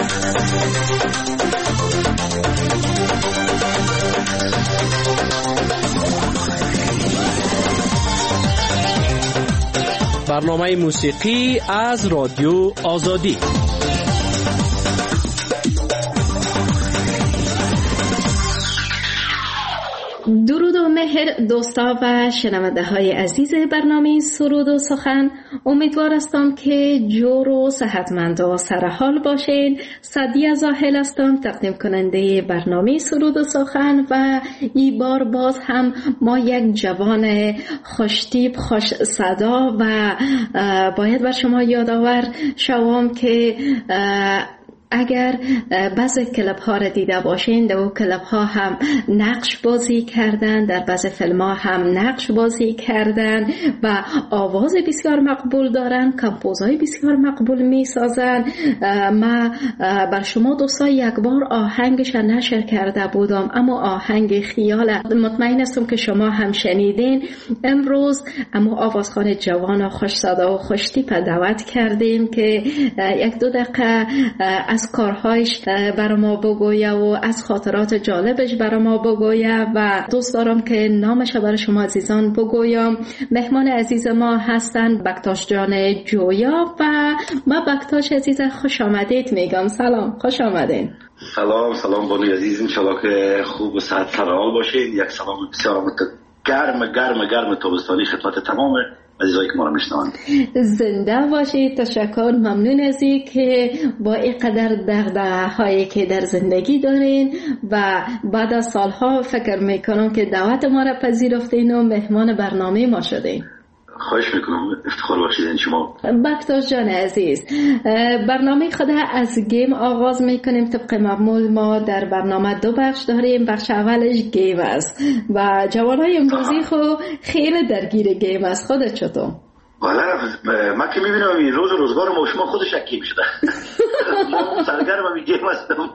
برنامه موسیقی از رادیو آزادی. درود و مهر دوستا و شنونده های عزیز برنامه سرود و سخن. امیدوار هستم که جور و صحتمند و سرحال باشین. سعدیه زاهل هستم، تقدیم کننده برنامه سرود و سخن، و این بار باز هم ما یک جوان خوشتیپ خوش صدا و باید بر شما یادآور شوم که اگر بعضی کلپ ها را دیده باشین، در اون کلپ ها هم نقش بازی کردن، در بعضی فیلم ها هم نقش بازی کردن و آواز بسیار مقبول دارن، کمپوزهای بسیار مقبول می سازن. ما بر شما دوستا یک بار آهنگش نشر کرده بودم، اما آهنگ خیال، مطمئن هستم که شما هم شنیدین. امروز اما آوازخوان جوان و خوش صدا و خوش تیپ دعوت کردیم که یک دو دقیقه از کارهایش برای ما بگویه و از خاطرات جالبش برای ما بگویه و دوست دارم که نامش برای شما عزیزان بگویم. مهمان عزیز ما هستن بکتاش جان جویا و ما بکتاش عزیز خوش آمدید میگم. سلام، خوش آمدین. سلام بانوی عزیز، انشالله که خوب و صحت سرحال باشید. یک سلام بسیار گرم تابستانی خدمت تمام عزیزایی که ما رو میشنوند. زنده باشید. تشکر، ممنون از این که با اینقدر دغدغه‌هایی که در زندگی دارین و بعد از سالها فکر میکنم که دعوت ما را پذیرفتین و مهمان برنامه ما شدین. خواهش میکنم، افتخار بخشید شما. بکتاش جان عزیز، برنامه خود از گیم آغاز میکنیم. طبق معمول ما در برنامه دو بخش داریم. بخش اولش گیم است و جوانای امروزی خود خیلی درگیر گیم است. خودت چطور؟ والا من که میبینم این روزگار ما شما خودش گیم شده. ما سرگرم می گیم هستم.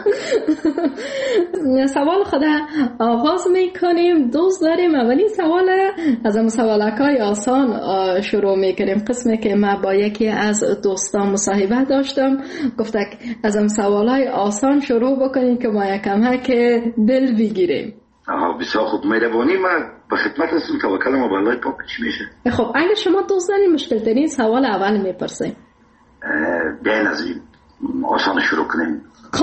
سوال خود آغاز میکنیم. دوست داریم اولین سوال از اون سوالکای آسان شروع میکنیم. قسمی که من با یکی از دوستان مصاحبه داشتم، گفته از اون سوالای آسان شروع بکنیم که ما یکم که دل بگیریم. بسیار خوب، مهربانی. من به خدمت هستم. توکل ما به الله. پاک چی میشه؟ خب اگه شما دوست دارین مشکل ترین سوال اول میپرسیم. بیاین از این آسان شروع کنیم.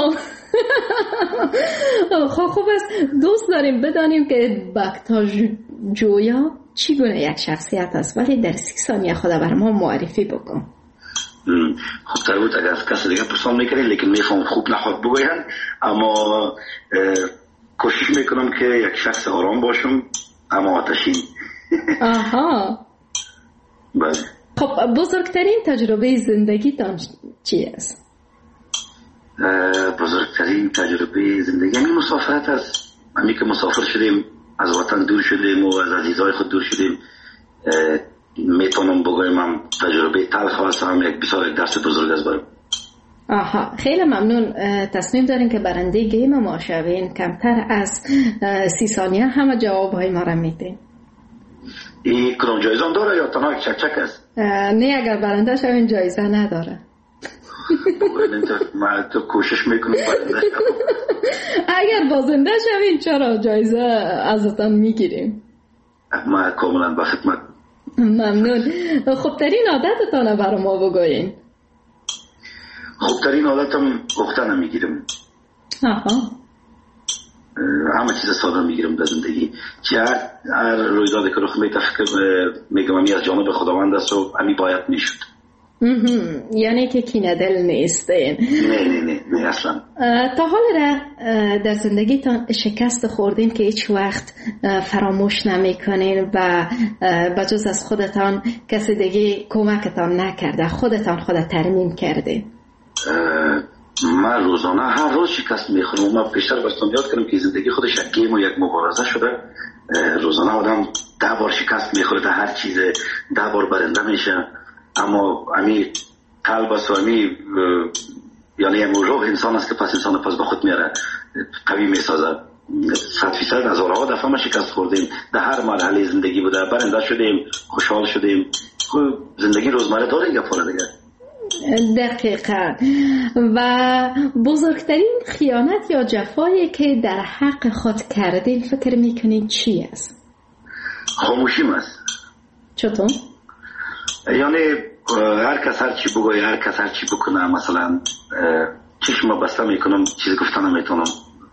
خوب است. دوست داریم بدانیم که بکتاش جویا چی گونه یک شخصیت است، ولی در 30 ثانیه خود بر ما معرفی بکن. خب تربوت اگر از کسی دیگه پرسان میکنید، لیکن میفهم خوب نخواد بگوین، اما کوشش میکنم که یک شخص آرام باشم اما آتشین. آها. بله. خب بزرگترین تجربه زندگیتان چی است؟ بزرگترین تجربه زندگی همین مسافرت است. همین که مسافر شدیم، از وطن دور شدیم و از عزیزای خود دور شدیم. میتونم بگویم هم تجربه تلخ است، هم یک بسیار درس بزرگ است برام. آها، خیلی ممنون. تصمیم دارین که برنده گیم ما شوین. کمتر از 30 ثانیه همه جوابهای ما را میدین. این کدام جایزه هم داره یا تنها یک چک است؟ نه، اگر برنده شوین جایزه نداره. من تو کوشش میکنم برنده شوم. اگر بازنده شوین چرا جایزه ازتان میگیریم. من کاملا به خدمت. ممنون. خوبترین عادتتان برای ما بگوین. خوبترین عادتم گفتن میگیرم. همه چیز ساده میگیرم در زندگی. هر رویدادی که رخ میده میگم امی از جانب خداوند است و امی باید میشد. یعنی که کینه دل نیستین؟ نه اصلا. تا حال در زندگیتان شکست خوردین که هیچ وقت فراموش نمیکنین و بجز از خودتان کسی دیگه کمکتان نکرده، خودتان ترمیم کردین؟ من روزانه هر روز شکست میخورم. من پیشتر براتون یاد کردم که زندگی خودش یک گیم و یک مبارزه شده. روزانه آدم 10 بار شکست میخوره در هر چیز، 10 بار برنده میشه، اما امی قلب است و امی یعنی روح انسان است که پس انسان پس به خود میاره، قوی میسازه. 100% هزارها دفعه ما شکست خوردیم، در هر مرحله زندگی بوده، برنده شدیم، خوشحال شدیم. زندگی روزمره داره یک فورا دیگه. دقیقاً. و بزرگترین خیانت یا جفایی که در حق خود کردین فکر میکنین چی است؟ خاموشیم است. چطور؟ یعنی هر کس هر چی بگوی، هر کس هر چی بکنه، مثلا چشم بسته میکنم، چیزی گفتن نمیتونم،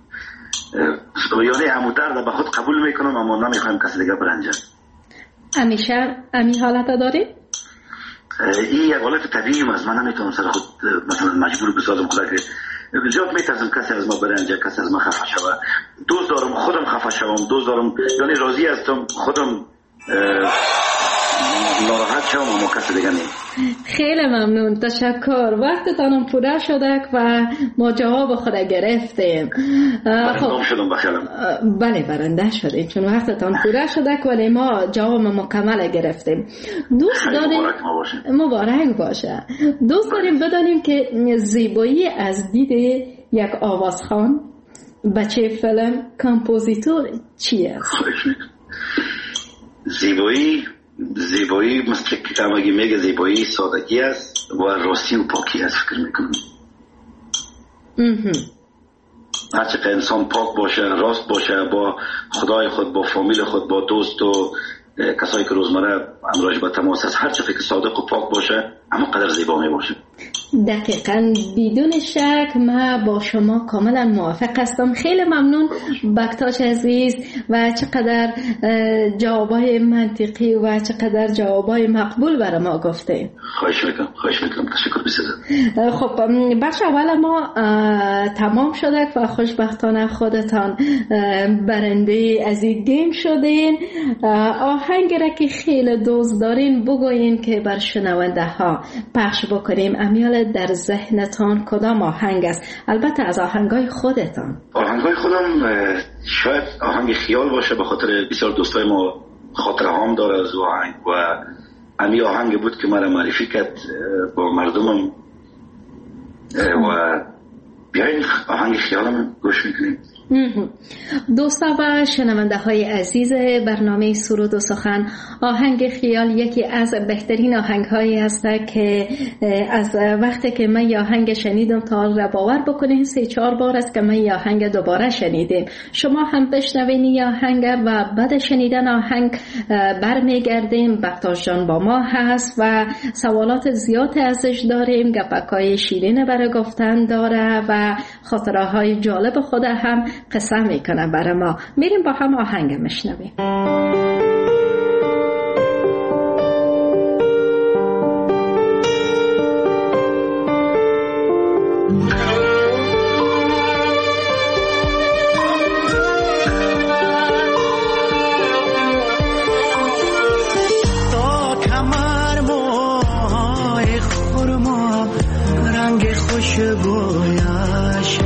یعنی همو درد به خود قبول میکنم اما نمیخوایم کسی دیگه برنجه. همیشه همین حالت داری؟ این یک حالت طبیعی است. من نمیتونم سر خود مثلا مجبور بسازم خدا که زیاد میترسم کسی از ما برنجه، کسی از ما خفه شوه. دوست دارم خودم خفه شوم، دوست دارم یعنی راضی هستم خودم ناراحت شوم اما کسی دیگه نیم. خیلی ممنون، تشکر. وقتتانم پوره شده و ما جواب خود گرفتیم. برنده شدم بخیرم. بله برنده شدیم چون وقتتان پوره شده ولی ما جواب مکمل گرفتیم. دوست داریم مبارک باشه. دوست داریم بدانیم که زیبایی از دید یک آوازخوان، بچه فیلم، کامپوزیتور چی است؟ زیبایی مثل که همگی میگه زیبایی سادگی است و راستی و پاکی است. فکر میکنم هرچه انسان پاک باشه، راست باشه با خدای خود، با فامیل خود، با دوست و کسایی که روزمره امراج به تماس است، هرچه که صادق و پاک باشه اما قدر زیبا می باشه. دقیقاً بدون شک من با شما کاملا موافق هستم. خیلی ممنون بکتاش عزیز و چقدر جوابای منطقی و چقدر جوابای مقبول برای ما گفته. خواهش میکنم تشکر بسیار. خب بخش اول ما تمام شده و خوشبختانه خودتان برنده از این گیم شدین. آهنگ را که خیلی دوست دارین بگوین که بر شنونده ها پخش بکنیم. امیال در ذهنتان کدام آهنگ است؟ البته از آهنگای خودتان. آهنگای خودم شاید آهنگ خیال باشه، به خاطر بسیار دوستای ما خاطره هام داره از آهنگ و امی آهنگ بود که مرا معرفی کرد با مردمم و بیاین آهنگ خیالم گوش میکنیم. دوستا و شنونده های عزیز برنامه سرود و سخن، آهنگ خیال یکی از بهترین آهنگ هایی است که از وقتی که من یه آهنگ شنیدم تا باور بکنید 3-4 بار است که من یه آهنگ دوباره شنیدم. شما هم بشنوین یه آهنگ و بعد شنیدن آهنگ برمیگردیم. بکتاش جان با ما هست و سوالات زیاد ازش داریم، گپکای شیرین برای گفتن داره و خاطره های جالب خود هم قصه میکنه برای ما. میریم با هم آهنگ میشنویم. تا کمر موهای خرما رنگ خوشبویش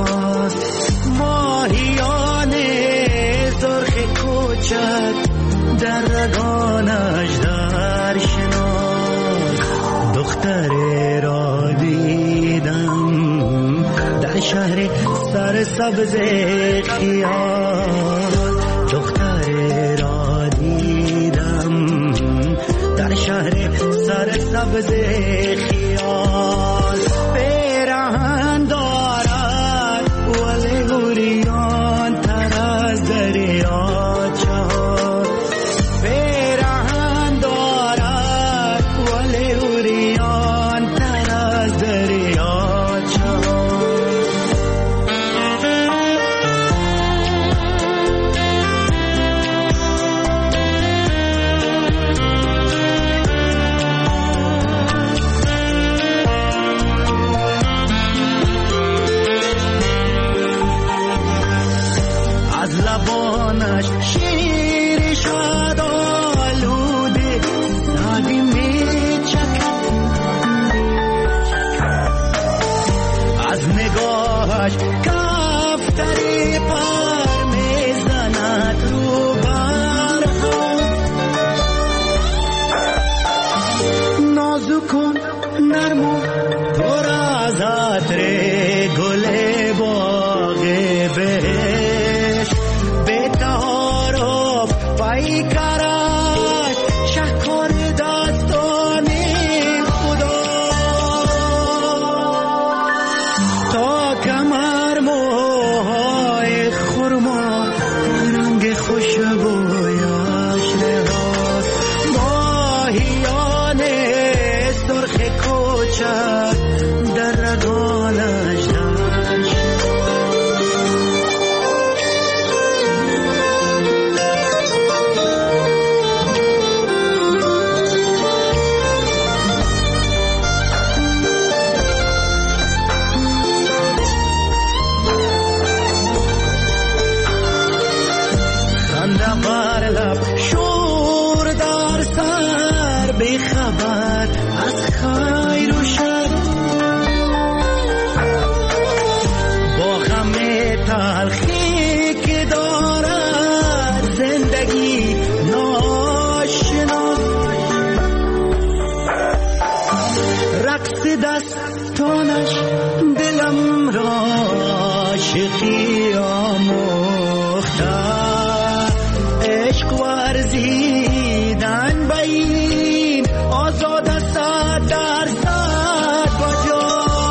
ماهیان سرخ کوچک در رگانش در شناس دختری را دیدم در شهر سرسبز خیال دختری را دیدم در شهر سرسبز خیال پیراهن دارد ولی گوریان تر از دریا چهار پیراهن دارد ولی گوریان تر از دریا چهار لبانش شیر شد آلوده سادی می چکد از نگاهش کفتری پر می زند رو برها نازکن نرمو پر از عطر گل باغ بهشت پای کارش شکر داستان خدا کمر موهای خرما رنگ خوشبویش نهاد ماهیان سرخ کوچک در رگانش داشت شور در سر بیخبر از خیر و شر با غم تلخی که دارد زندگی ناشناس رقص دستانش دلم را عاشقی آموخته عشق ورزیدن به این آزاد است در صد کجا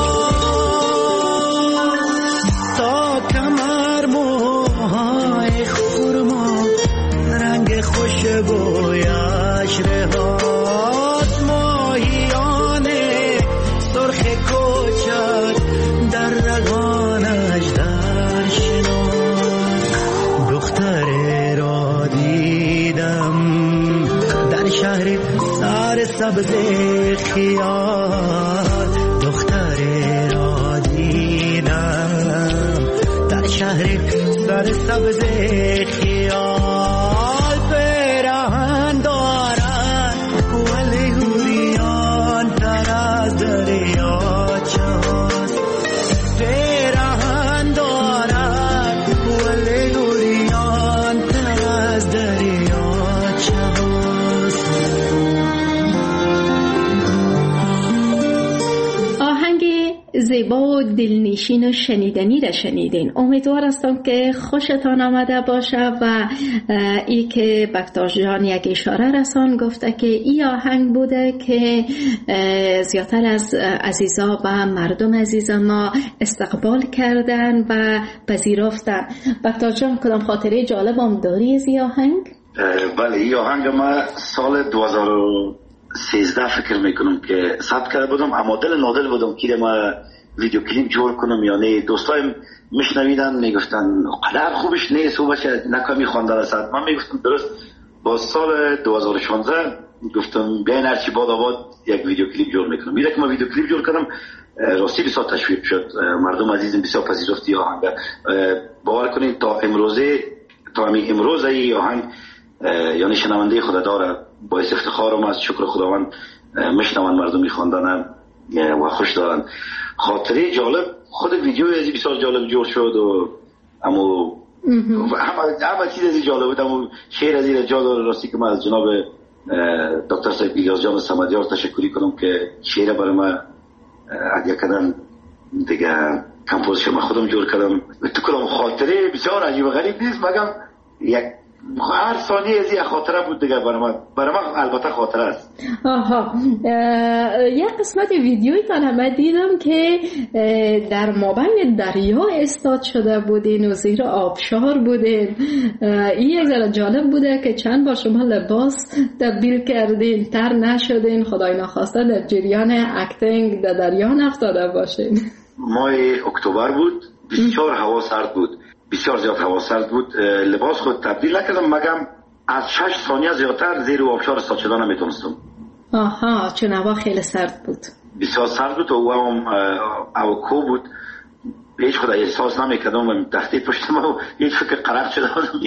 تا کمر موهای خرما رنگ خوشبویش رهاد ماهیان سرخ کوچک در رگانش در شناس دختر در شهر سر سبز خیال دختر را دیدم در شهر سر سبز خیال پیراهن دارد ولی اوریان تر از دریاچه هاست پیراهن دارد ولی اوریان تر از دریاچه هاست. آهنگ زیبا و دلنشین و شنیدنی را شنیدین. امیدوار هستم که خوشتان آمده باشه و ای که بکتاش جان یک اشاره رسان گفته که ای آهنگ بوده که زیادتر از عزیزا و مردم عزیز ما استقبال کردن و پذیرفتن. بکتاش جان کدام خاطره جالب هم داری از ای آهنگ؟ بله ای آهنگ ما سال 2013 فکر میکنم که ثبت کرده بودم اما دل نادل بودم که ما ویدیو کلیپ جور کنم یا نه دوستایم میشنویدن میگفتن قدر خوبش نیست و باشه نکامی خوانده رسد من میگفتم درست با سال 2016 گفتم بیاین هرچی باد آباد یک ویدیو کلیپ جور میکنم میره که ما ویدیو کلیپ جور کردم راستی بسیار تشویق شد مردم عزیزم بسیار پذیرفتی آهنگ باور کنید تا امروزه تا همین امروز ای آهنگ یعنی شنونده خود داره باعث افتخارم از شکر خداوند میشنون مردم میخواندن و خوش دارن خاطره جالب خود ویدیو ازی بسیار جالب جور شد و اما همه چیز ازی جالب بود اما شعر ازی را جا داره راستی که من از جناب دکتر صاحب الیاس جان سمدیار تشکری کنم که شعر برای من عدیه کردن دیگه کمپوزیشن من خودم جور کردم تو کلام خاطره بسیار عجیب و غریب نیست مگم یک هر ثانیه از یک خاطره بود دیگه برای من البته خاطره است. آها یک قسمت ویدیوی من دیدم که در مابین دریا استاد شده بودین و زیر آبشار بودین. این یک ذره جالب بوده که چند بار شما لباس تبدیل کردین تر نشدین خدای نخواسته در جریان اکتینگ در دریا نفتاده باشین. ماه اکتبر بود بسیار هوا سرد بود بسیار زیاد هوا سرد بود لباس خود تبدیل نکردم مگم از 6 ثانیه زیادتر زیر آبشار استاد شدن نمیتونستم. آها چون هوا خیلی سرد بود بسیار سرد بود و هم اوکو بود هیچ خود احساس نمیکردم و تحتی پشت ما هیچ فکر قرق شده بودم.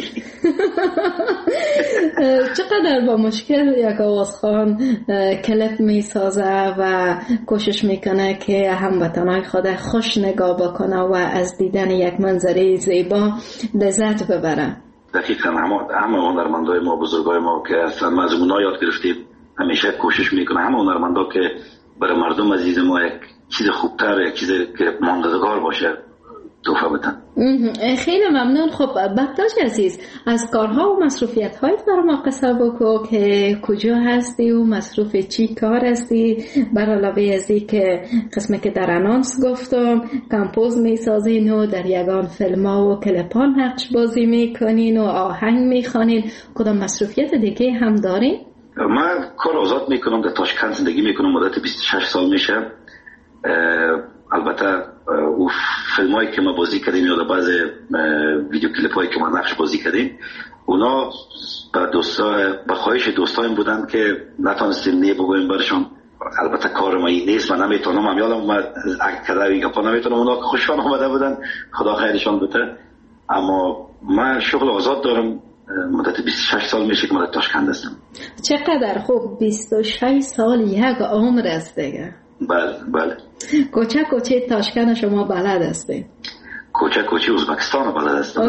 چقدر با مشکل یک آوازخوان کلیپ میسازه و کوشش میکنه که هموطنای خود خوش نگاه بکنه و از دیدن یک منظره زیبا لذت ببره. دقیقا همه هنرمندای ما بزرگای ما که اصلا از اونا یاد گرفتیم همیشه کوشش میکنه همه هنرمندا که برای مردم عزیز ما یک چیز خوبتر یک چیز که ماندگار باشه تحفه بدن. خیلی ممنون. خب بکتاژ عزیز، از کارها و مسئولیت هایت برای ما قصه بگو که کجا هستی و مصروف چی کار هستی، بر علاوه از این که قسمی که در انانس گفتم کمپوز میسازین و در یگان فیلم ها و کلپان نقش بازی میکنین و آهنگ میخوانین، کدام مسئولیت دیگه هم دارین؟ من کار آزاد میکنم، در تاشکند زندگی میکنم، مدت 26 سال میشه. البته او فیلم هایی که ما بازی کردیم یا بعض ویدیو کلیپ هایی که ما نقش بازی کردیم اونا به خواهش دوستایم بودن که نتونستیم بگویم برشون. البته کار ما این نیست، من نمیتونم، من یادم اومد کدوی گپا نمیتونم، اونا خوشحال آمده بودن، خدا خیرشان بده. اما من شغل آزاد دارم، مدت 26 سال میشه که من در تاشکند هستم. چقدر خوب، 26 سال یک عمر است دیگه. بله. کوچه تاشکند شما بلد هستید؟ کوچه ازبکستان بلد هستم.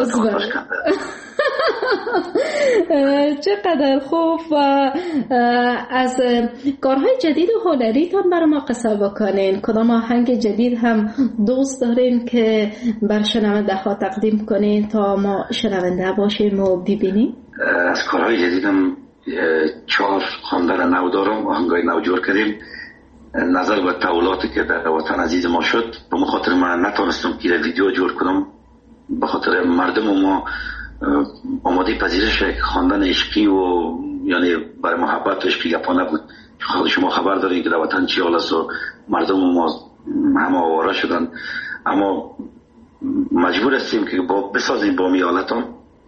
چقدر خوب. و از کارهای جدید و هنریتان برای ما قصه بکنین، کدام آهنگ جدید هم دوست دارین که بر شنونده ها تقدیم کنین تا ما شنونده باشیم و ببینیم؟ از کارهای جدیدم 4 خواندن نو دارم، آهنگای نو جور کردیم. نظر به تحولاتی که در وطن عزیز ما شد، به خاطر من نتونستم که ویدیو جور کنم، به خاطر مردم ما آماده پذیرش خواندن عشقی و یعنی برای محبت و عشقی گپا نبود. خود شما خبر دارین که در وطن چی حال است و مردم ما همه آواره شدن، اما مجبور هستیم که بسازیم با میالتان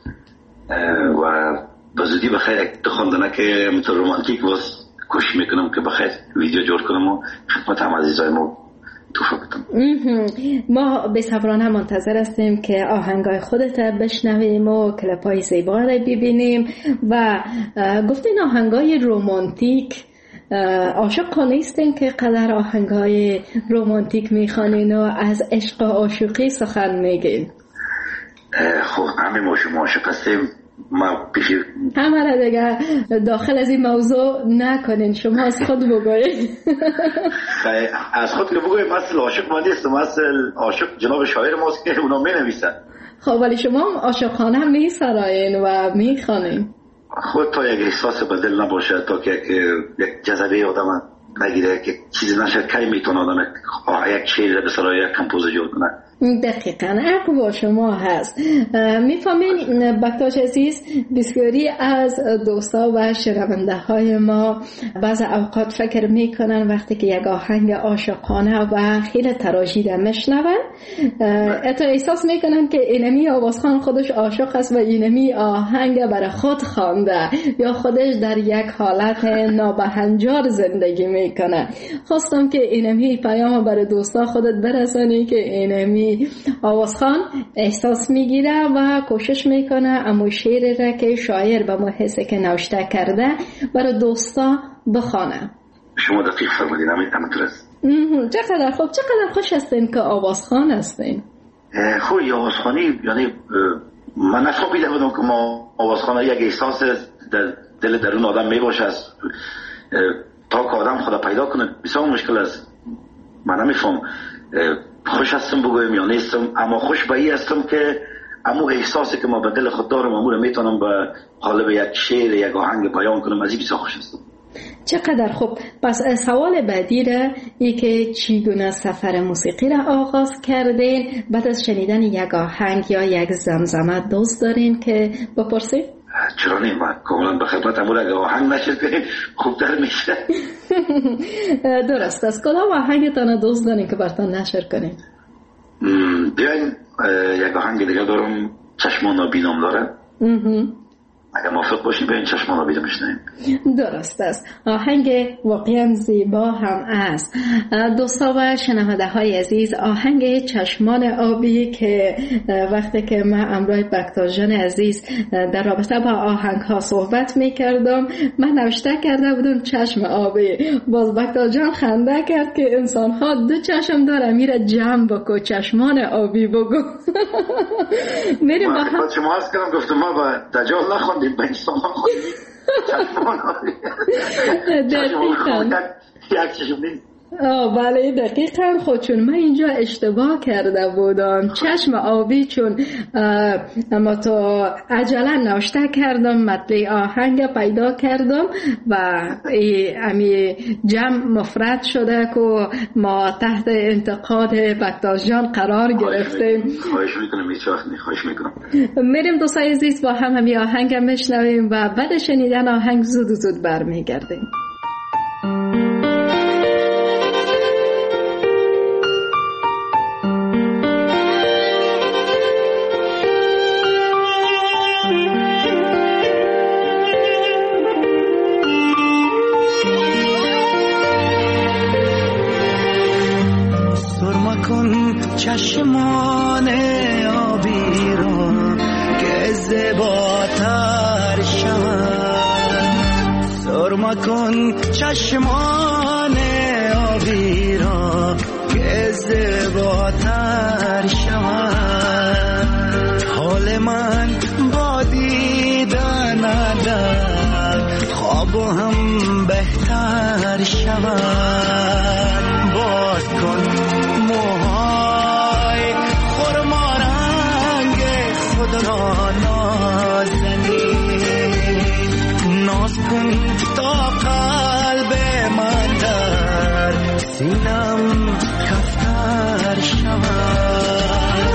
و به زودی بخیر یک خواندنه که مثل رومانتیک باز کوشش میکنم که بخیر ویدیو جور کنم و خدمت هم عزیزای ما توفیق بدم. ما بی‌صبرانه منتظر هستیم که آهنگای خودت بشنویم و کلیپای زیبا رو ببینیم. و گفتین آهنگای رومانتیک، عاشق نیستین که قدر آهنگای رومانتیک میخوانین و از عشق و عاشقی سخن میگین؟ خب همه ما شما عاشق هستیم، ما پیش همه را دیگه داخل از این موضوع نکنین، شما از خود بگوید. از خود که بگوید مثل عاشق ما نیستم، مثل عاشق جناب شاعر ماست که اونا می نویسن. خب ولی شما عاشقانه می سراین و می خوانین. خود تا یک احساس به دل نباشه، تا که یک جذبه آدم نگیره که چیزی نشه، کی میتونه آدم یک شعر به سرای یک کمپوز جور کنه. دقیقاً حق با شما هست. میفهمین بکتاژ عزیز، بسیاری از دوستا و شنونده های ما بعض اوقات فکر میکنن وقتی که یک آهنگ عاشقانه و خیلی تراژیده میشنون، حتی احساس میکنن که اینمی آوازخوان خودش عاشق است و اینمی آهنگ برای خود خوانده یا خودش در یک حالت نابهنجار زندگی میکنه. خواستم که اینمی پیام برای دوستا خودت برسانی که اینمی آوازخوان احساس میگیره و کوشش میکنه اما شعر را که شاعر به ما حسه که نوشته کرده برای دوستا بخوانه. شما دقیق فرمودین، همینطور است. چقدر خوب، چقدر خوش هستین که آوازخوان هستین. خوب آوازخوانی، یعنی من نفهمیده بودم که ما آوازخوان یک احساس در دل درون آدم میباشه است تا که آدم خدا پیدا کنه بسیار مشکل است. من نمیفهم خوش هستم بگویم یا نیستم، اما خوش به این هستم که امو احساسی که ما به دل خود دارم امو رو میتونم به قالب یک شعر یک آهنگ بیان کنم، از این بسیار خوش هستم. چقدر خوب. پس سوال بعدی را ای که چگونه سفر موسیقی را آغاز کردین؟ بعد از شنیدن یک آهنگ یا یک زمزمه دوست دارین که بپرسید؟ چرا نیم، من کاملا به خدمت امور اگه آهنگ نشد کنیم خوبتر میشه. درست است. کدام آهنگتان دوست دارین که براتون نشر کنیم؟ بیاین یک آهنگ دیگه دارم، چشمان نابینام داره. اگر موافق باشین بیاین چشمان نابینام بشنویم. درست است. آهنگ واقعا زیبا هم است. دوستا و شنونده های عزیز، آهنگ چشمان آبی که وقتی که من امروز بکتاژ جان عزیز در رابطه با آهنگ ها صحبت میکردم، من نوشته کرده بودم چشم آبی، باز بکتاژ جان خنده کرد که انسان ها دو چشم داره، میره جمع بکو چشمان آبی بگو. میریم با هم. شما هست کردم گفتم ما با دجال نخوندیم، با انسان خوندیم چشمان آبی. دقیقا یک چشم نیست، بله دقیقاً. خود چون من اینجا اشتباه کرده بودم، چشم آبی، چون اما تو عجله نوشته کردم، مطلع آهنگ پیدا کردم و امی جمع مفرد شده که ما تحت انتقاد بکتاش جان قرار گرفتیم. خواهش میکنم هیچ وقت خواهش میکنم. میریم دوستای عزیز با هم همی آهنگ میشنویم و بعد شنیدن آهنگ زود برمیگردیم. چشمان آبی را که زیباتر شود، سرما کن چشمان آبی را که زیباتر شود. حال من با دیدن در خواب هم بهتر شود. باز کن ناز کن تا قلب من در سینم کفتر شود.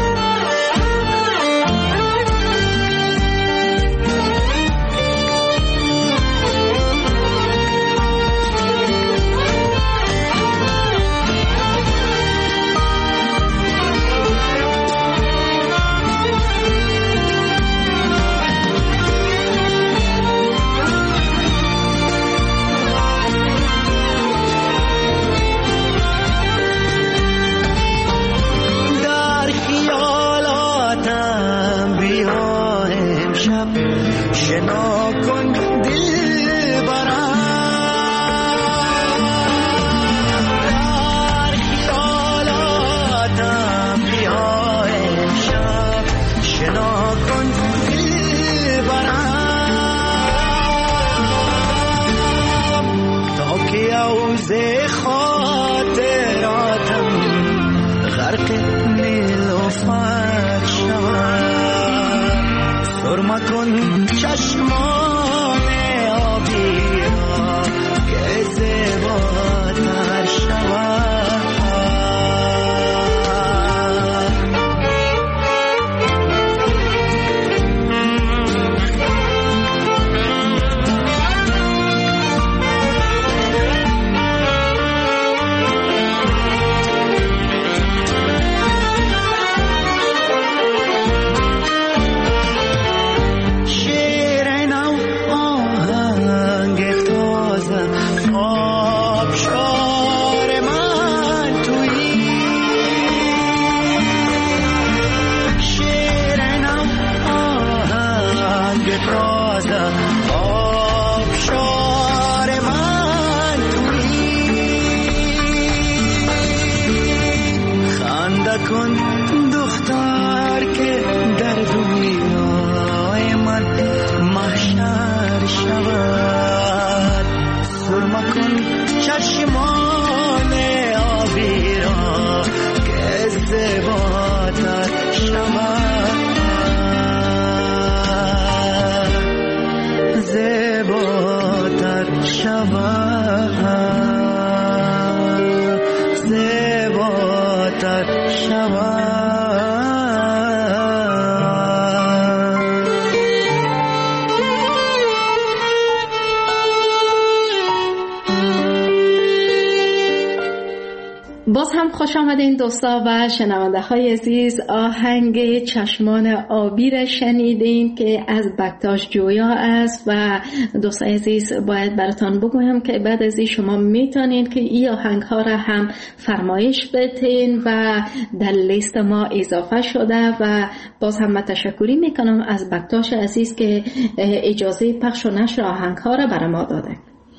باز هم خوش آمدین دوستا و شنونده های عزیز. آهنگ چشمان آبی را شنیدین که از بکتاش جویا است و دوستای عزیز باید براتان بگویم که بعد از این شما میتونید که این آهنگ ها را هم فرمایش بدین و در لیست ما اضافه شده و باز هم من تشکری میکنم از بکتاش عزیز که اجازه پخش و نشر آهنگ ها را برای ما داده.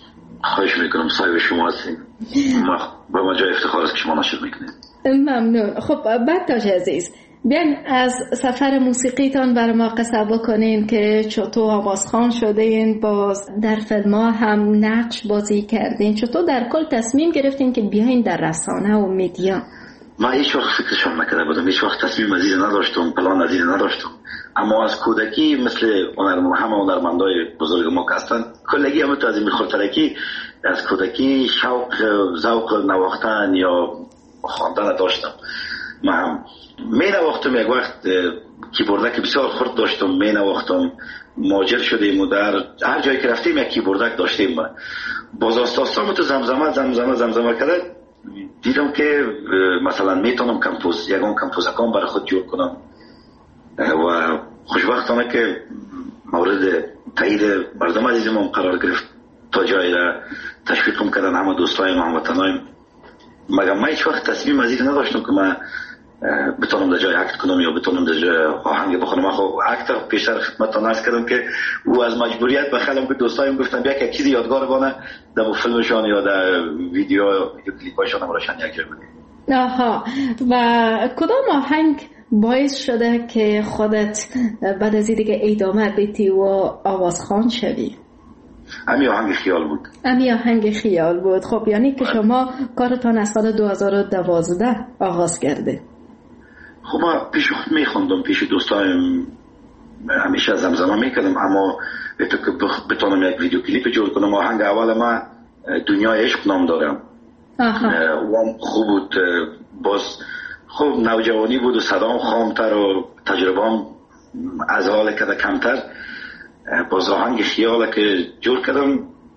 خواهش میکنم، صاحب شما هستیم، با ما جای افتخار است که شما نشر میکنید. ممنون. خب بکتاش عزیز، بیاین از سفر موسیقیتان برای ما قصه بکنین که چطور آوازخوان شدین، باز در فیلم ها هم نقش بازی کردین، چطور در کل تصمیم گرفتین که بیاین در رسانه و میدیا؟ ما هیچ وقت فکرشان نکرده بودم، هیچ وقت تصمیم عزیز نداشتم، پلان عزیز نداشتم. اما از کودکی مثل همه هنرمندای بزرگ ما که هستن، کلگی هم تو از این خاطرکی از کودکی شوق ذوق نواختن یا خواندن داشتم. من هم می نواختم، یک وقت کیبوردک بسیار خرد داشتم، می نواختم. ماجر شدیم و در هر جایی که رفتیم یک کیبوردک داشتیم. باز آستاستام تو زمزمه کرده دیدم که مثلا میتونم یکم کمپوزکان برای خود جور کنم و خوشبختانه که مورد تایید مردم عزیزم قرار گرفت، تا جایی را تشویقم کردن همه دوستای ما، هموطنایم. مگر من هیچ وقت تصمیم عزیز نداشتم که من بتونم در جای اکت کنم یا بتونم در جای آهنگ بخونم. خب اکت پیشتر خدمتتون عرض کردم که او از مجبوریت به خلم که دوستایم گفتن بیا که چیزی یادگار بانه در فیلمشان یا در ویدیو کلیپاشان هم روشن یک جای بودیم. آها، و کدام آهنگ باعث شده که خودت بعد از دیگه ادامه بدی و آوازخوان شوی؟ امی آهنگ خیال بود. خب یعنی که شما کارتان از سال 2012 آغاز کرده. خب من پیش خود میخوندم، پیش دوستایم همیشه زمزمه میکردم، اما بهتر که بتونم یک ویدیو کلیپ جور کنم. آهنگ اول من دنیای عشق نام دارم. و خوب بود. باز خوب نوجوانی بود و صدام خامتر و تجربه‌ام از حال کده کمتر. باز آهنگ خیاله که جور کردم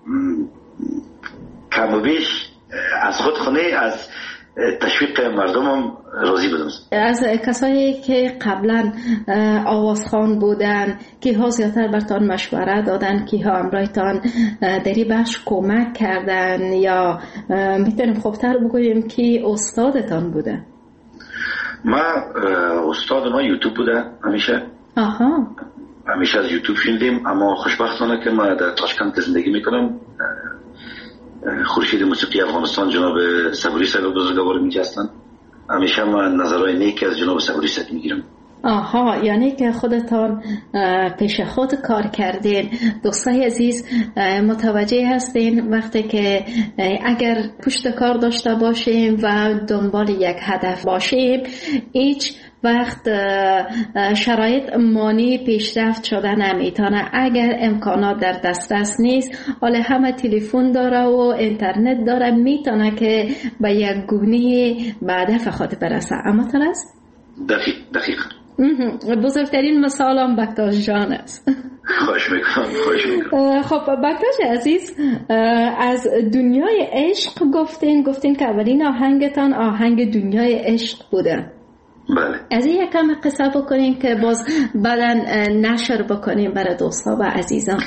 کم و بیش از خود خونه از تشویق مردمم راضی بودم. از کسایی که قبلا آوازخوان بودن که ها زیادتر برتان مشوره دادن، که ها امرایتان دری بخش کمک کردن، یا میتونیم خوبتر بگوییم که استادتان بوده؟ ما استاد ما یوتیوب بوده همیشه. همیشه از یوتیوب شنیدیم، اما خوشبختانه که ما در تاشکند زندگی میکنم. خورشید موسیقی افغانستان جناب صبوری صاحب بزرگوار میگه هستن. همیشه من نظرهای نیکی از جناب صبوری صاحب میگیرم. یعنی که خودتان پیش خود کار کردین. دوستای عزیز متوجه هستین وقتی که اگر پشت کار داشته باشیم و دنبال یک هدف باشیم، هیچ وقت شرایط مانی پیشرفت شده نمیتونه. اگر امکانات در دسترس نیست، حالا همه تلفن داره و اینترنت داره، میتونه که به یک گونه به هدف خود برسه. اما ترست؟ دقیق. بزرگترین مثال هم بکتاش جان است. خوش میکنم. خب بکتاش عزیز، از دنیای عشق گفتین که اولین آهنگتان آهنگ دنیای عشق بوده. بله. از این یکم قصه بکنین که باز بعدا نشر بکنیم برای دوستا و عزیزان.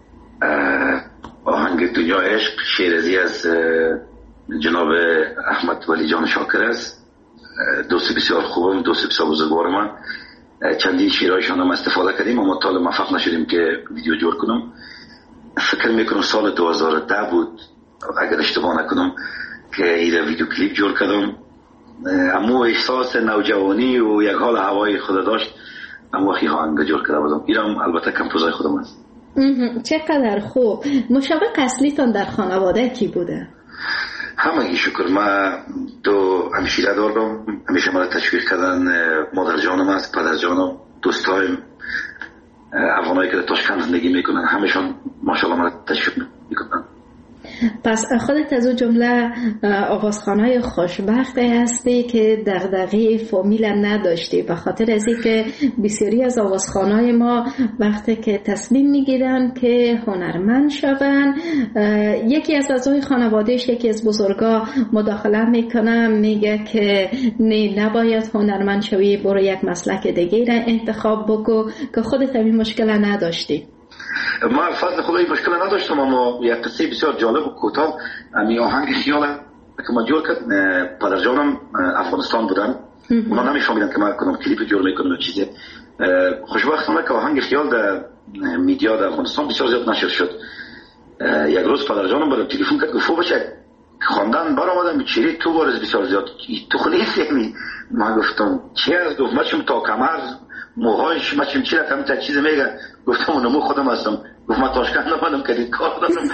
آهنگ دنیای عشق شیرازی از جناب احمد ولی جان شاکر است. دوست بسیار خوبم، دوست بسیار بزرگوار من. چندین شیرایشان هم استفاده کردیم، اما تا موفق نشدیم که ویدیو جور کنم. فکر میکنم سال 2010 بود اگر اشتباه نکنم که این ویدیو کلیپ جور کردم. اما احساس نوجوانی و یک حال هوای خود داشت، اما وقتی آهنگ جور کرده بودم. اینم البته کمپوزای خودم است. چقدر خوب. مشابه اصلیتان در خانواده کی بوده؟ همگی شکر. من دو همشیره دارم، همیشه مرا تشویق کردن. مادر جانم است، پدر جانم، دوستایم افغانایی که در تاشکند زندگی میکنن، همشون ماشاءالله مرا تشویق میکنن. پس خودت از اون جمله آوازخوانای خوشبخت هستی که دغدغه فامیل نداشتی، به خاطر از اینکه بسیاری از آوازخوانای ما وقتی که تصمیم میگیرن که هنرمند شون، یکی از اعضای خانوادهش، یکی از بزرگا مداخله میکنه، میگه که نه، نباید هنرمند شوی، برو یک مسلک دیگه را انتخاب بکن، که خودت همین مشکل نداشتی. ما فضل خدایی مشکل نداشتم، اما یک قصه بسیار جالب و کوتاه. امی آهنگ خیال که ما جور کرد، پدر جانم افغانستان بودن، اونا نمیفهمیدن که ما کنم کلیپ جور میکنم و چیزی. خوشبختانه که آهنگ خیال در میدیا در افغانستان بسیار زیاد نشر شد. یک روز پدر جانم برای تلفن کرد، گفت بچه خواندن برآمدم چیری تو بارز بسیار زیاد تو خود نیستی. من گفتم چی هست؟ گفت مچم تا کمر موهایش مچم چی رقم تا چیز میگه. گفتم اونمو خودم هستم. گفت من تاشکند نمانم که کار دارم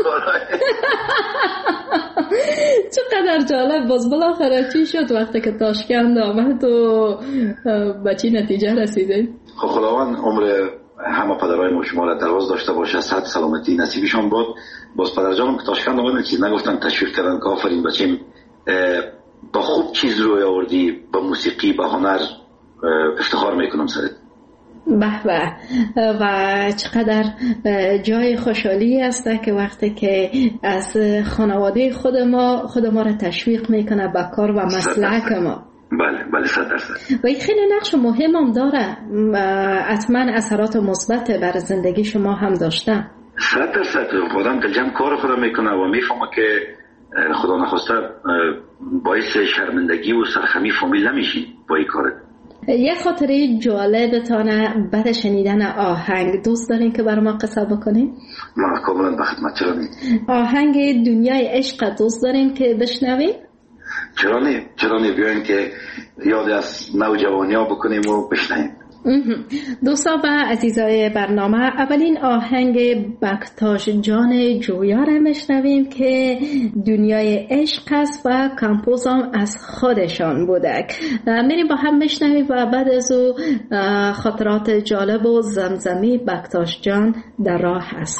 چقدر جالب. باز بالاخره چی شد وقتی که تاشکند آمد و به چی نتیجه رسیده؟ خب خداوند عمر همه پدرای ما شما را دراز داشته باشه، صحت سلامتی نصیبشان باد. باز پدرجانم که تاشکند آمدن چیز نگفتن، تشویق کردن که آفرین بچیم با خوب چیز روی آوردی، با موسیقی با هنر افتخار میکنم سرت. به به. و چقدر جای خوشحالی است که وقتی که از خانواده خود ما را تشویق میکنه به کار و مسلک ما. بله 100%. و این خیلی نقش مهم هم داره. حتما اثرات مثبت بر زندگی شما هم داشته. 100% آدم دلجم کار خود میکنه و میفهمه که خدا نخواسته باعث شرمندگی و سرخمی فامیل نمیشی با این کارت. یک خاطره جالبتانه بعد شنیدن آهنگ دوست دارین که برای ما قصه بکنین؟ ما کاملا به خدمت. آهنگ دنیای عشق دوست دارین که بشنوین؟ چرا نه بیاین که یاد از نوجوانی ها بکنیم و بشنویم. دوستان و عزیزای برنامه، اولین آهنگ بکتاش جان جویا را میشنویم که دنیای عشق است و کمپوز هم از خودشان بوده. میریم با هم بشنویم و بعد از او خاطرات جالب و زمزمی بکتاش جان در راه است.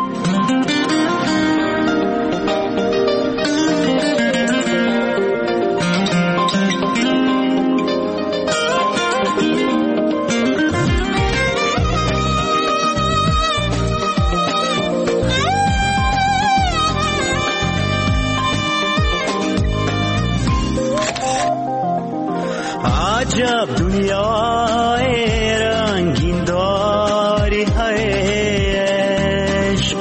عجب دنیای رنگین داری عشق،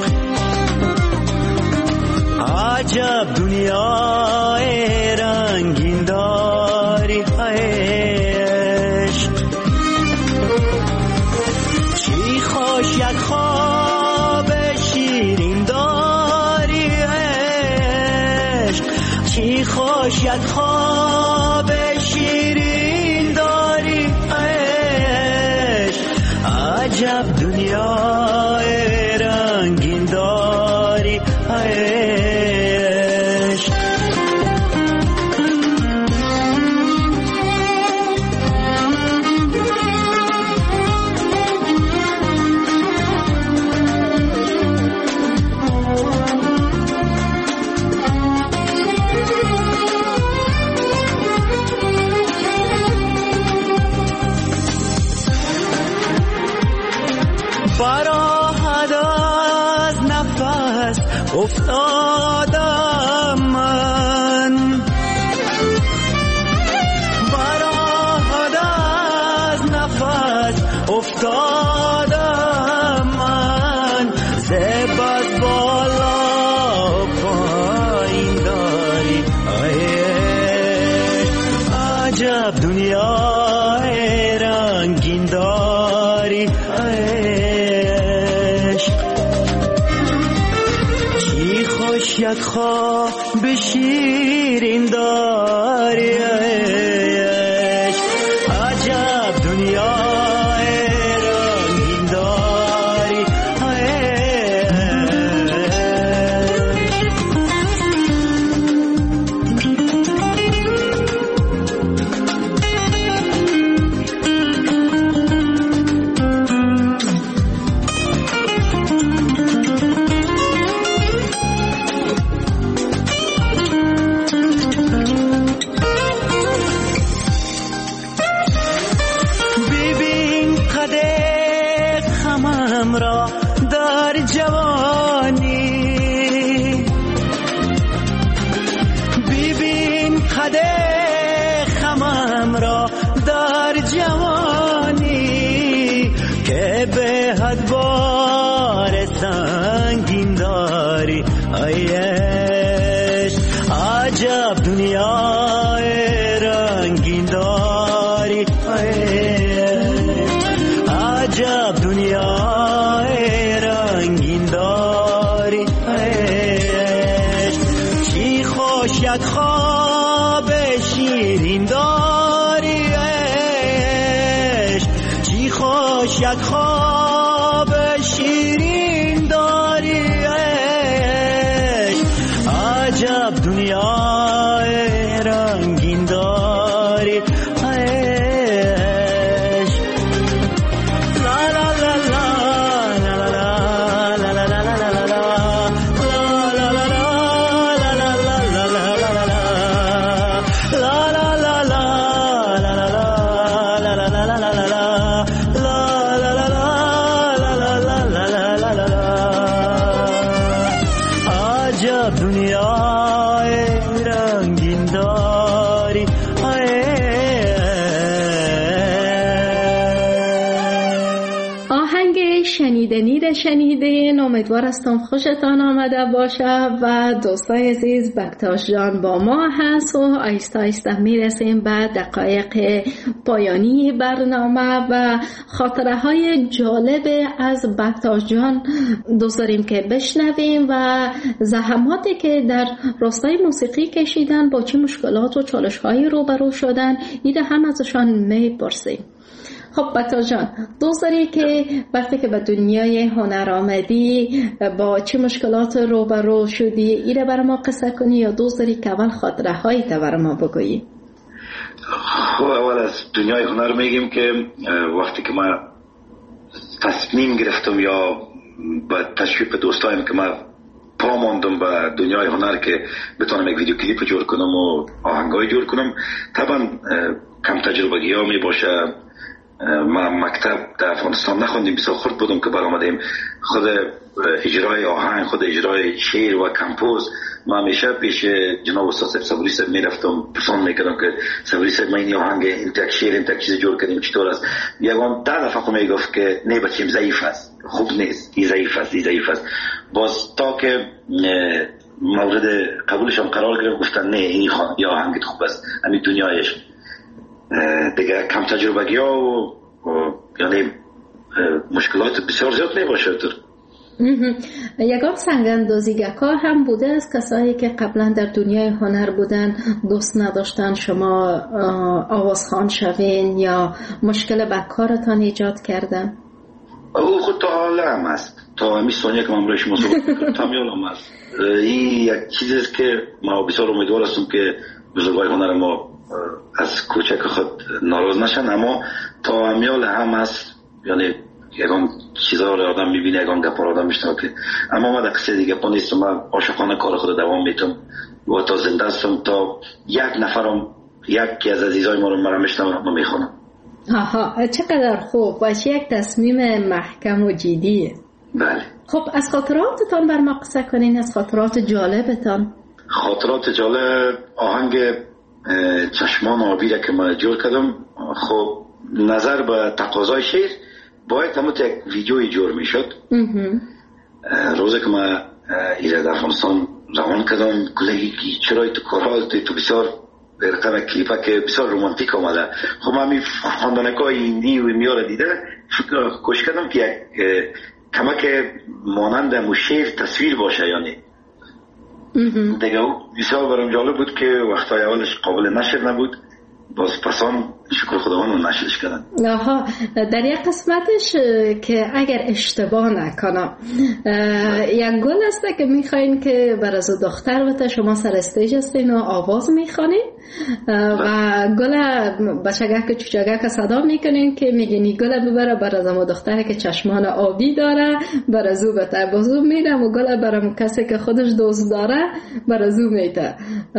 عجب دنیای رنگین داری عشق. چی خوش یک خواب شیرین داری عشق، چی خوش یک خواب شیرین داری عشق. عجب دنیای رنگین داری عشق. براحت از نفس افتادم من، براحت از نفس افتادم من. زب از بالا پایین داری عجب دنیای رنگین داری یک خواب شیرین داری عشق. عجب دنیای رنگین داری را در جوانی، ببین قدر خمم را در جوانی که به حد بار سنگین داری عشق. عجب دنیای رنگین داری عجب دنیای رنگین داری عشق. چی یک خواب شیرین داری، عجب دنیای رنگین داری. شنیدین. امیدوار هستم خوشتان آمده باشه و دوستای عزیز بکتاش جان با ما هست و آیسته آیسته میرسیم به دقایق پایانی برنامه و خاطره های جالب از بکتاش جان دوست داریم که بشنویم و زحماتی که در راستای موسیقی کشیدن، با چه مشکلات و چالش هایی روبرو شدن، ایده هم ازشان میپرسیم. خب بکتاش جان، دوست داری که وقتی که به دنیای هنر آمدی با چه مشکلات روبرو شدی ایره برای ما قصه کنی، یا دوست داری که اول خاطره هایی تا برای ما بگویی؟ خب اول از دنیای هنر میگیم که وقتی که من تصمیم گرفتم یا با تشویق دوستایم که من پا ماندم به دنیای هنر که بتونم یک ویدیو کلیپ جور کنم و آهنگای جور کنم، طبعا کم تجربگی ها می باشه. ما مکتب در افغانستان نخوندیم، بسیار خرد بودم که برآمدیم. خود اجرای آهنگ، خود اجرای شعر و کمپوز ما همیشه پیش جناب استاد صبوری صاحب میرفتم، پرسان میکردم که صبوری صاحب ما این آهنگ این تک شعر این تک چیز جور کردیم چطور است؟ یگان 10 دفعه خود میگفت که نه بچیم ضعیف است، خوب نیست، این ضعیف است. باز تا که مورد قبولشان قرار گرفت گفتن نه این آهنگ خوب است، همین دنیایش. دیگه کم تجربگی ها و یعنی مشکلات بسیار زیاد نباشه. یگان سنگ‌اندازیگرها هم بوده از کسایی که قبلا در دنیای هنر بودن دوست نداشتن شما آوازخوان شوین یا مشکل به کارتان ایجاد کردن؟ او خود تا حالا هم هست، تا همی ثانیه که من برای شما صحبت میکنم تا همیال هم هست. این یک چیزیست که ما بسیار امیدوار هستم که بزرگای هنر ما از کوچک خود ناراض نشن، اما تا همیال هم هست. یعنی یکان چیزها رو آدم میبینه، یکان گپا رو آدم میشنه که اما ما در قصه دیگه پا نیستم. من عاشقانه کار خود دوام میتم و تا زنده هستم تا یک نفرم یکی از عزیزای ما رو مرا میشنم و میخونم. آها، چقدر خوب و یک تصمیم محکم و جدیه. بله. خب از خاطراتتان بر ما قصه کنین، از خاطرات جالبتان. خاطرات جالب آهنگ چشمان آبی را که من جور کردم. خب نظر به تقاضای شعر باید همون یک ویدیوی جور می شد. روزی که من ایره در افغانستان روان کردم گلهی که چرای تو کارها تو بسیار برقم کلیپه که بسیار رومانتیک آمده. خب من می خواندنکای ایندی و میاره دیده کوشش کردم که کمک مانند مو شعر تصویر باشه. یعنی دیگه بسیار برام جالب بود که وقتای اولش قابل نشر نبود، باز پسان شکر خداوند نشرش کردن. آها، در یک قسمتش که اگر اشتباه نکنم یک گل است که میخواین که بر از دختر بته شما سر استیج هستین و آواز میخوانین و گل بچگک چوچگک صدا میکنین که میگین گل ببره بر از اما دختره که چشمان آبی داره بر از او بته، بازو میدم و گل برام کسی که خودش دوست داره بر از او میته.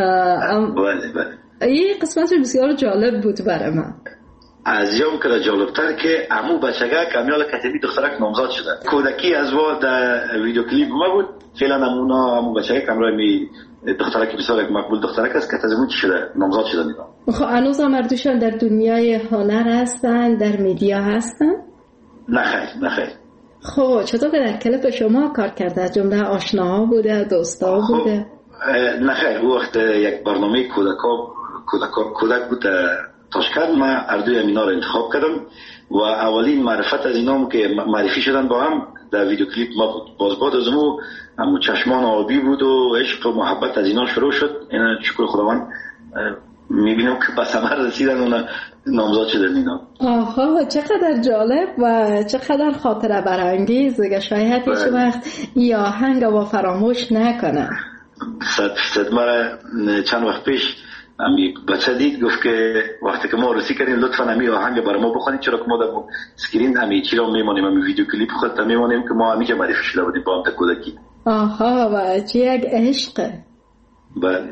این قسمت بسیار جالب بود برای من. از یوم که جالبتر که امو بچگک امیال کتبی دخترک نامزاد شده. کودکی از وقت در ویدیو کلیپ ما بود. فعلا امو بچگک امرای می دخترک بسیار مقبول دخترک است که تزمون چی شده نامزاد شده میدن. خب هنوز مردوشان در دنیای هنر هستن، در میدیا هستن؟ نه خیر. خب چطور که در کلیپ شما کار کرده؟ از جمله آشناها بوده، دوستا بوده؟ نه خیر، وقت یک برنامه کودک بود تاشکند. من اردوی امینا رو انتخاب کردم و اولین معرفت از اینا که معرفی شدن با هم در ویدیو کلیپ ما بود. باز بعد از همون چشمان آبی بود و عشق و محبت از اینا شروع شد. اینا شکر خداوند میبینم که به ثمر رسیدن و نامزاد شدن اینا. آها چقدر جالب و چقدر خاطره برانگیز دیگه. شاید هیچ وقت این آهنگ و فراموش نکنم. 100% ما چند وقت پیش امی بچه دید گفت که وقتی که ما عروسی کردیم لطفا امی آهنگ برای ما بخونید، چرا که ما در اسکرین امی چی را میمانیم، امی ویدیو کلیپ خودت میمانیم که ما امی که معرفی شده بودیم با هم تا کودکی. آها و چه یک عشقه. بله.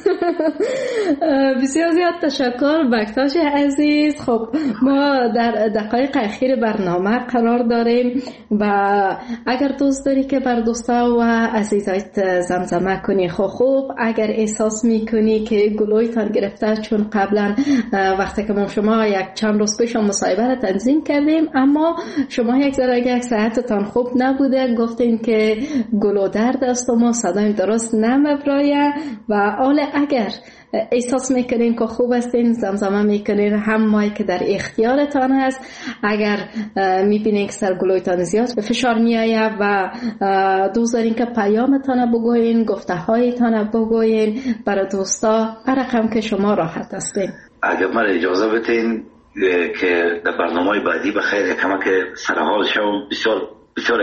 بسیار زیاد تشکر بکتاش عزیز. خب ما در دقایق اخیر برنامه قرار داریم و اگر دوست داری که بر دوستا و عزیزایت زمزمه کنی خوب اگر احساس میکنی که گلویتان گرفته، چون قبلا وقتی که ما شما یک چند روز پیش مصاحبه را تنظیم کردیم اما شما یک ساعتتان خوب نبوده، گفتین که گلو درد است و ما صدایم درست نمیبرایه و حالا اگر احساس میکنین که خوب هستین زمزمه میکنین، هم مایی که در اختیارتان هست. اگر میبینین که سرگلویتان زیاد به فشار میایه و دوست دارین که پیامتان بگوین، گفته هایتان بگوین برای دوستا، رقم که شما راحت هستین. اگر من اجازه بدین که در برنامه بعدی بخیر کمک سرحال شوم، بسیار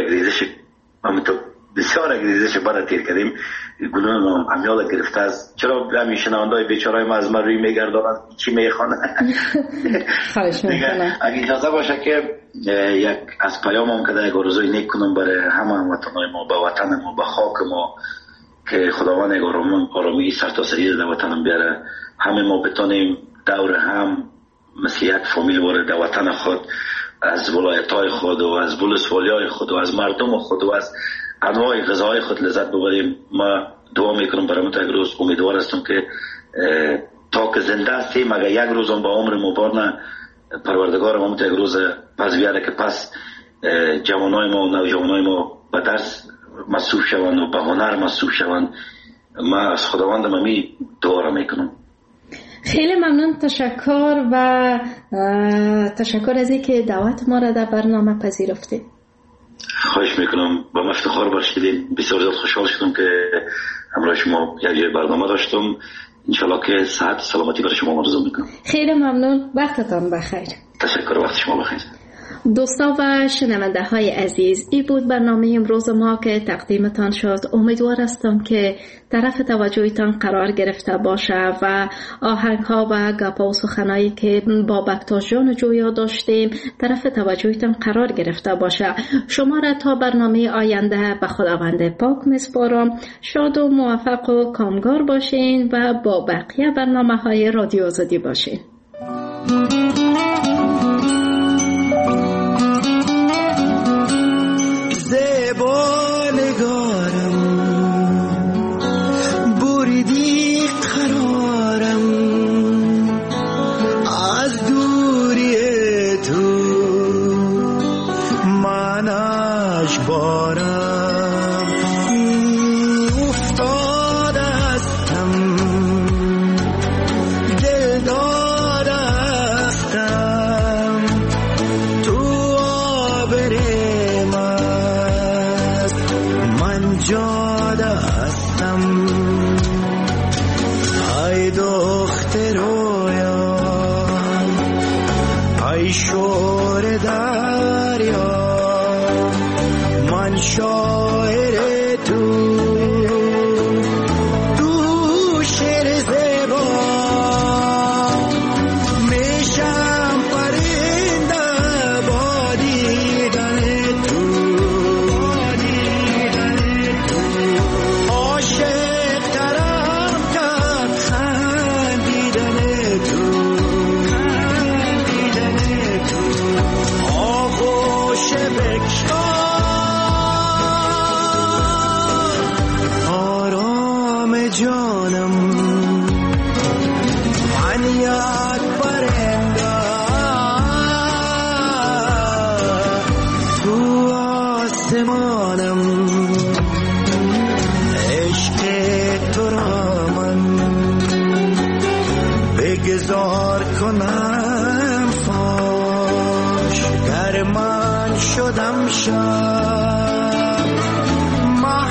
اگریزش برای تیر کردیم گلون امیال گرفته است. چرا همین شنوندای بیچاره‌ی ما از من روی میگردانند چی میخوانه؟ خواهش میکنم اگه اجازه باشه که یک از پیامم که در یک آرزوی نیک کنم برای همه هموطنای ما، به وطن ما، به خاک ما، که خداوند یک آرامی سرتاسری در وطنم بیاره، همه ما بتونیم دور هم مثل یک فامیل وارد در وطن خود از ولایت‌های خود و از ولسوالی‌های خود و از مردم خود و از انواع غذاهای خود لذت ببریم. ما دعا میکنم برای یک روز، امیدوار هستم که تا که زنده هستیم اگر یک روزم با عمر مبارن پروردگار ما یک روز پس بیاره که پس جوانای ما و نوجوانای ما به درس مصروف شوند و به هنر مصروف شوند. ما از خداوندم امی دعا را میکنم. خیلی ممنون، تشکر و تشکر از اینکه دعوت ما را در برنامه پذیرفتید. خواهش میکنم، با افتخار باشید. بسیار زیاد خوشحال شدم که همراه شما یک جای برنامه داشتم. انشالله که صحت و سلامتی برای شما آرزو میکنم. خیلی ممنون، وقتتان بخیر. تشکر، وقت شما بخیر. دوستا و شنونده های عزیز، این بود برنامه امروز ما که تقدیمتان شد. امیدوار هستم که طرف توجهتان قرار گرفته باشه و آهنگ ها و گپا و سخنایی که با بکتاش جان جویا داشتیم طرف توجهتان قرار گرفته باشه. شما را تا برنامه آینده به خداوند پاک میسپارم. شاد و موفق و کامگار باشین و با بقیه برنامه های رادیو آزادی باشین.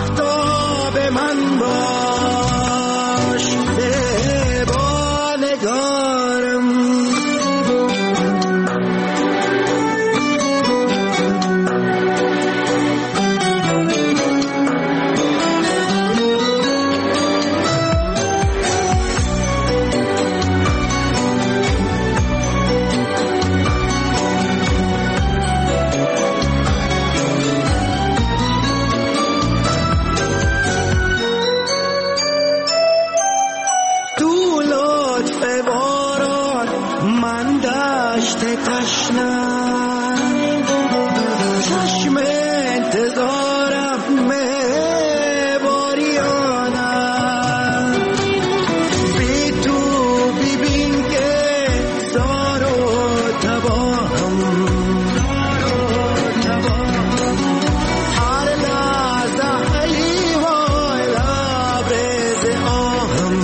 مهتاب من باش، با نگاه تشنم چشم انتظارم میباریانم بی تو ببین که زار و تباهم هر لحظه ایوای لبریز آهم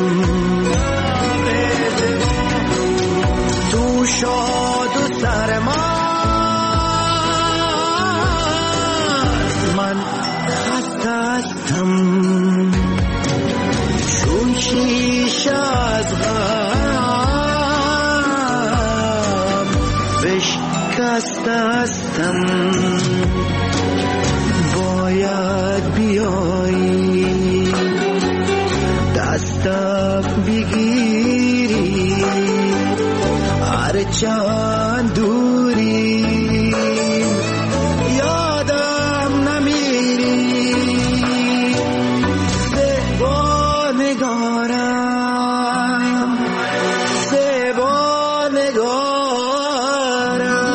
تو شاد و سرمست من خسته هستم چون شیشه از غم بشکسته هستم باید بیایی دستم بگیری هرچند دوری یادم نمیری زیبا نگارم زیبا نگارم.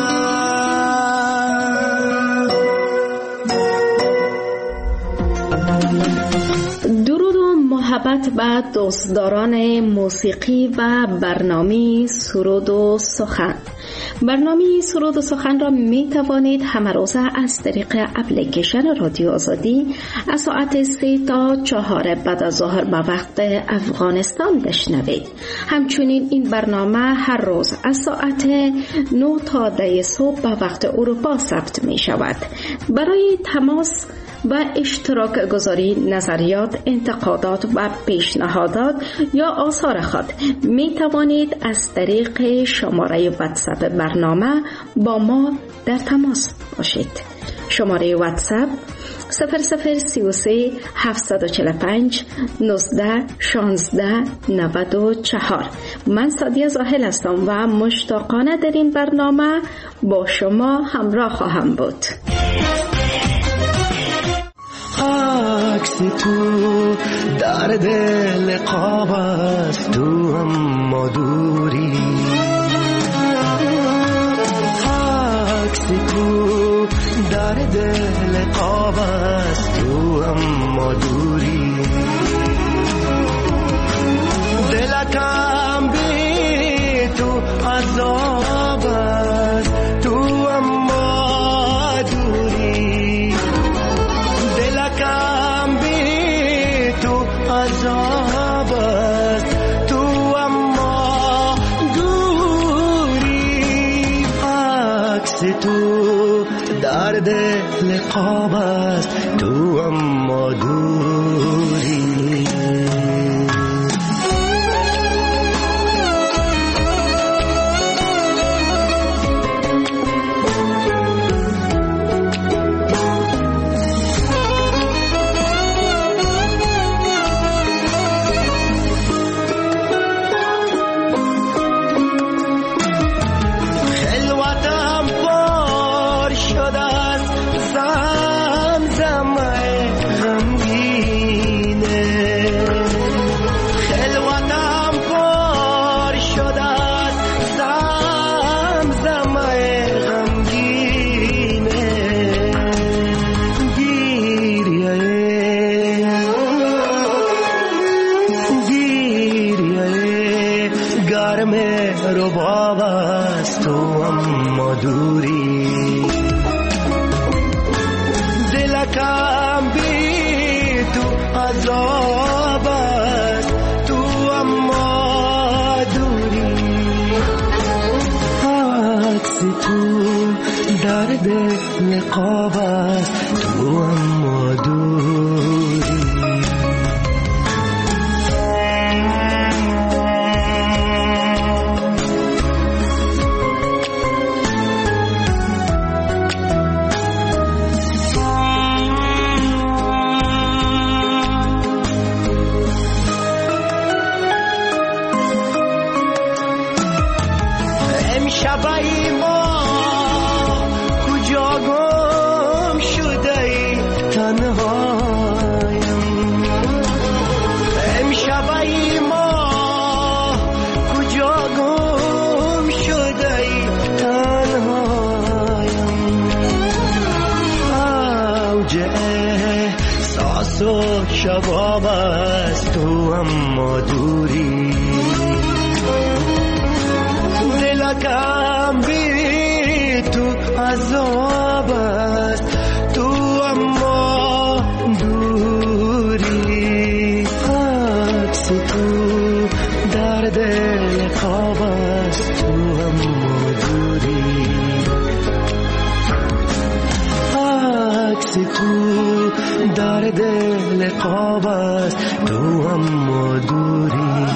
درود و محبت به دوستداران موسیقی و برنامه سرود و سخن. برنامه سرود و سخن را می توانید همه روزه از طریق اپلیکیشن رادیو آزادی از ساعت 3 تا 4 بعد از ظهر به وقت افغانستان بشنوید. همچنین این برنامه هر روز از ساعت 9 تا 10 صبح به وقت اروپا ضبط می شود. برای تماس و اشتراک گذاری نظریات، انتقادات و پیشنهادات یا آثار خود می توانید از طریق شماره واتساپ برنامه با ما در تماس باشید. شماره واتساپ 0033 745 19 16 94. من سادیه زاهل هستم و مشتاقانه در این برنامه با شما همراه خواهم بود. عکس تو در دل قاب است تو اما دوری عکس تو در دل قاب است تو اما دوری دلکم بی تو عذاب است تو اما دوری دلکم بی تو عذاب است تو اما دوری عکس تو در دل قاب است تو اما دوری رباب است تو اما دوری دلکم بی تو عذاب است تو اما دوری عکس تو در دل قاب است تو اما دوری شبای ما کجا گم شده ای شباب از تو اما دوری دلکم بی تو عذاب است تو اما دوری عکس تو در دل خواب است تو اما دوری عکس تو در دل خواب است تو اما دوری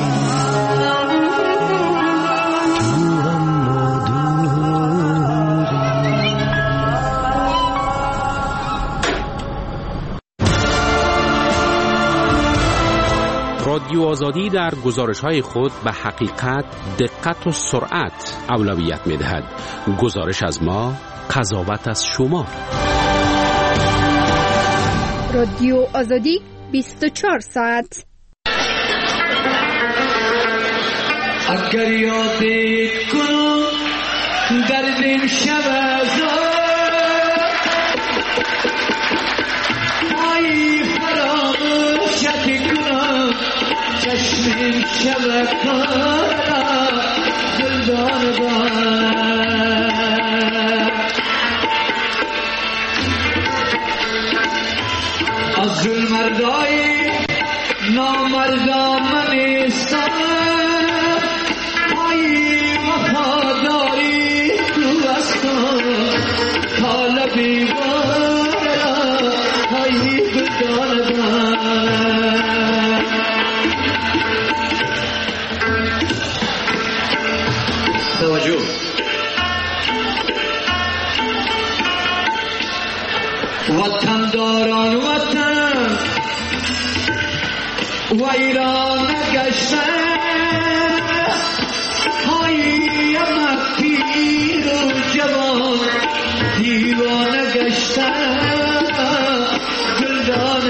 رادیو آزادی در گزارش‌های خود به حقیقت، دقت و سرعت اولویت می‌دهد. گزارش از ما، قضاوت از شما. رادیو آزادی 24 ساعت. اگر یادت کنم در دل شب ای فراموشت کنم چشم شبکارا دلدار از ظلم مردای نامردان منستان ای وفاداری تو بستان طالبی بارا ای گلدان توجه وطن داران وطن ویران گشتن های پیر و جوان دیوان گشتن گلدان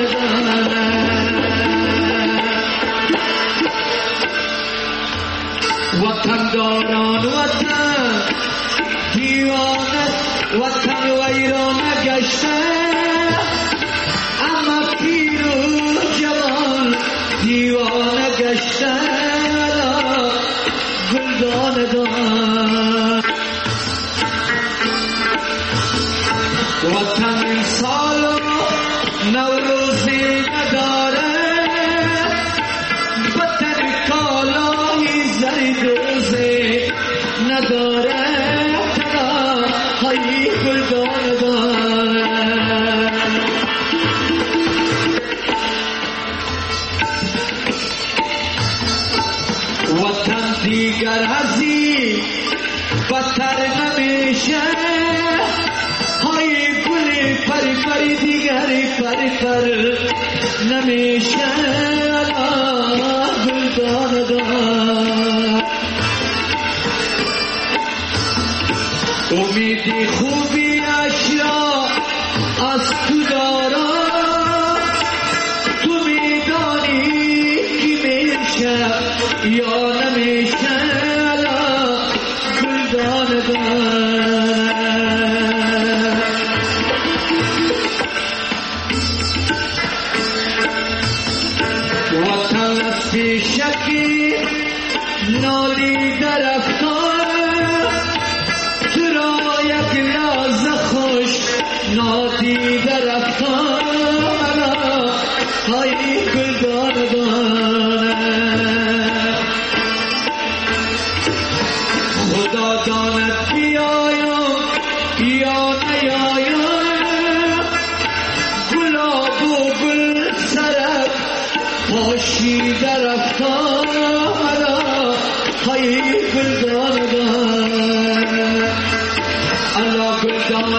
وطن داران وطن دیوان وطن ویران گشتن اما پیر و جوان دیوان گشتن گلدان دان وطن امسال نوروزی نداره وطن کالای زردوزی نداره های گلدان دان وطن دیگر ازی بدتر نمیشه های گلی پری پری دیگری پری پر نمیشه گلدان دان امیدی خوبی اشیا از تو دارم تو میدانی کی میشه یا نمیشه گلدان وطن از پیشکی نالی درفتان تو را یک لحظه خوش نادی درفتان های گلدان خدا داند بیایم یا نیایم گلاب و گل سرک پاشی درفتان های گلدان الله گلدان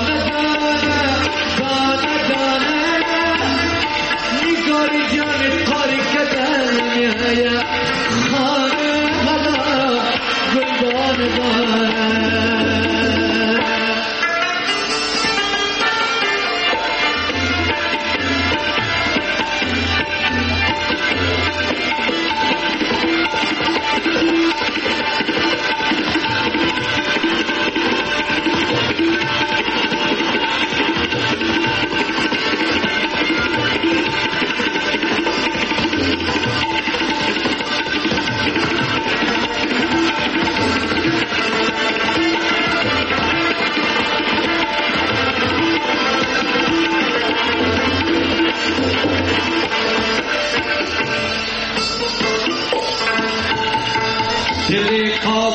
دانه نگار جان کاری کدن میه خانه گلدان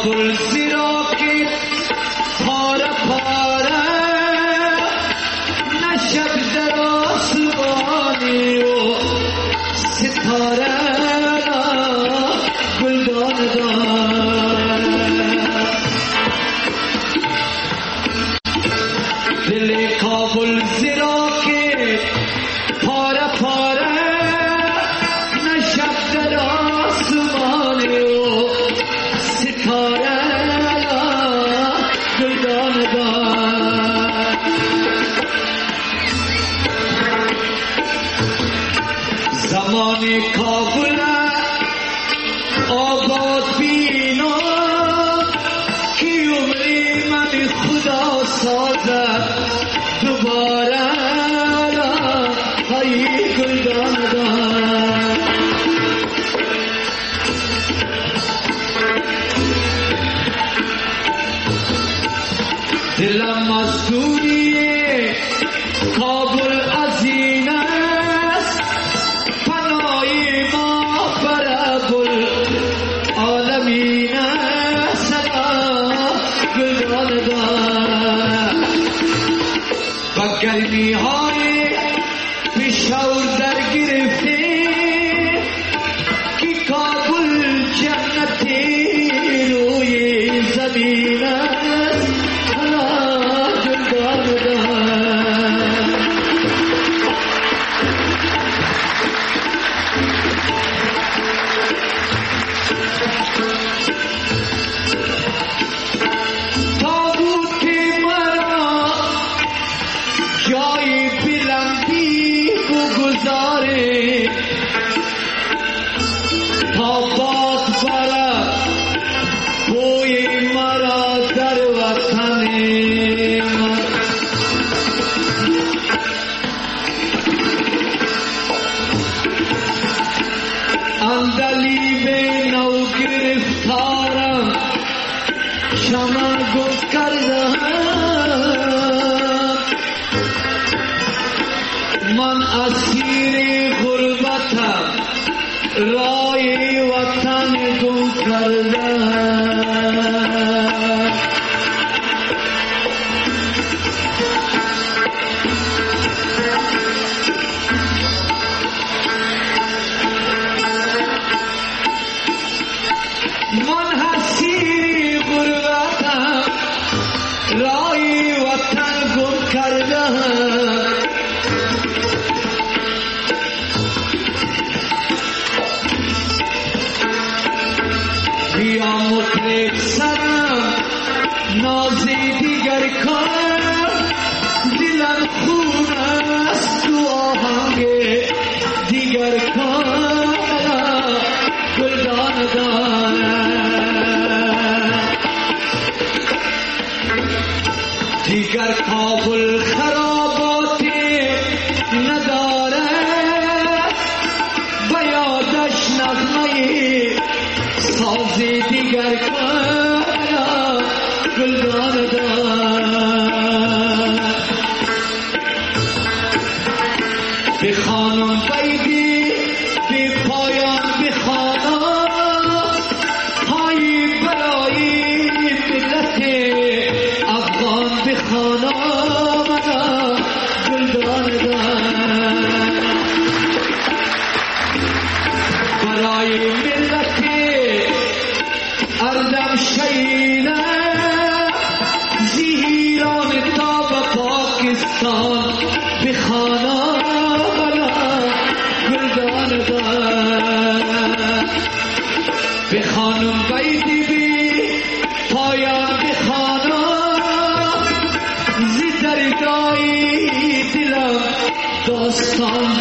کابل زیرا که پاره پاره نشد در آسمانی و ستاره گلدان دار دل کابل زیرا که پاره پاره نشد در آسمانی و ستاره گلدان دار زمان کابل آباد بینا کی عمری من خدا سازد دوباره های گلدان دار دلم مزدوری کابل از این است پناهی ما برابل عالمین سلام گلدان دار و گرمی های پیشور در گرفته کی کابل جنتی روی زمین است گلدان دار تابوت مرا جای بلندی بگذاره تا باد برد بوی مرا در وطن من اندلیب نو گرفتارم شمع گم کردم من اسیر غربتم رای وطن گم کردم من اسیر غربتم رای وطن گم کردم بیا مطرب سرم ناز دیگر کن دلم خون است تو آهنگ دیگر کن گلدان دار دیگر کابل خراباتی نداره به یادش نغمه ساز دیگر کن گلدان دار به خانم بیدی به پایان بخوانم های برای ملت افغان بخوانم گلدان دار برای ملت اردم شیله زیران تا به پاکستان بخوانم گلدان دار به خانم بیدی بی پایان بخوانم زی دردای دلم داستان